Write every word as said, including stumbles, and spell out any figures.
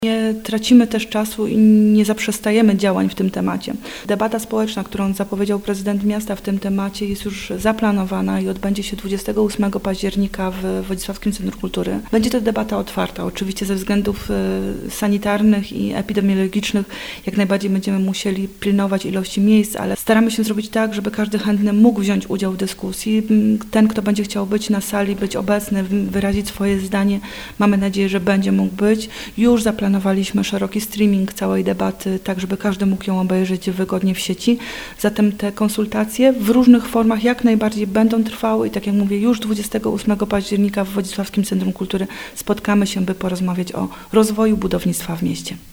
Nie tracimy też czasu i nie zaprzestajemy działań w tym temacie. Debata społeczna, którą zapowiedział prezydent miasta w tym temacie, jest już zaplanowana i odbędzie się dwudziestego ósmego października w Wodzisławskim Centrum Kultury. Będzie to debata otwarta. Oczywiście ze względów sanitarnych i epidemiologicznych jak najbardziej będziemy musieli pilnować ilości miejsc, ale staramy się zrobić tak, żeby każdy chętny mógł wziąć udział w dyskusji. Ten, kto będzie chciał być na sali, być obecny, wyrazić swoje zdanie, mamy nadzieję, że będzie mógł być. Już zaplanowaliśmy Planowaliśmy szeroki streaming całej debaty, tak żeby każdy mógł ją obejrzeć wygodnie w sieci. Zatem te konsultacje w różnych formach jak najbardziej będą trwały i tak jak mówię, już dwudziestego ósmego października w Wodzisławskim Centrum Kultury spotkamy się, by porozmawiać o rozwoju budownictwa w mieście.